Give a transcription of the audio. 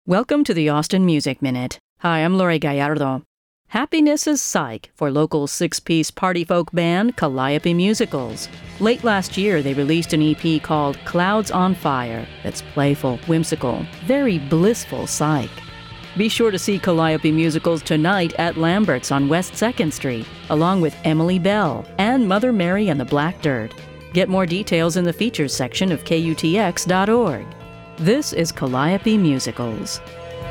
Welcome to the Austin Music Minute. Hi, I'm Lori Gallardo. Happiness is Psych for local six-piece party folk band Calliope Musicals. Late last year, they released an EP called Clouds on Fire that's playful, whimsical, very blissful psych. Be sure to see Calliope Musicals tonight at Lambert's on West 2nd Street, along with Emily Bell and Mother Mary and the Black Dirt. Get more details in the features section of KUTX.org. This is Calliope Musicals.